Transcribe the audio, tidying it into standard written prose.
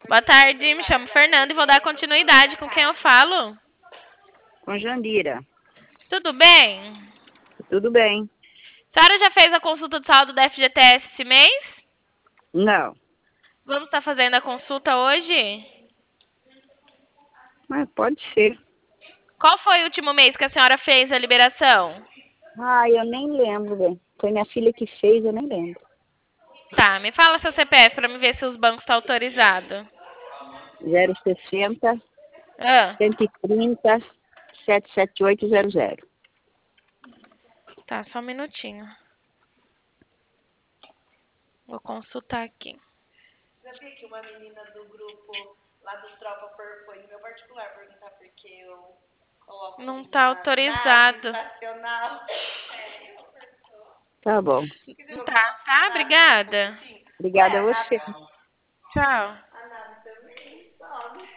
Boa tarde, me chamo Fernanda e vou dar continuidade com quem eu falo. Com Jandira. Tudo bem? Tudo bem? A senhora já fez a consulta de saúde da FGTS esse mês? Não, Vamos estar fazendo a consulta hoje? mas pode ser. Qual foi o último mês que a senhora fez a liberação? Eu nem lembro, bem. Foi minha filha que fez, eu nem lembro. Tá, me fala seu CPF para me ver se os bancos estão autorizados. 060 Ah, 130 77800. tá, só um minutinho. Vou consultar aqui. Já vi que uma menina do grupo lá do Tropa foi no meu particular perguntar por que eu coloco Não como tá nave autorizado. estacional. Tá bom. Quer dizer, Não eu tá, coloco tá? nave, Obrigada. assim. Obrigada a Nave você. Tchau.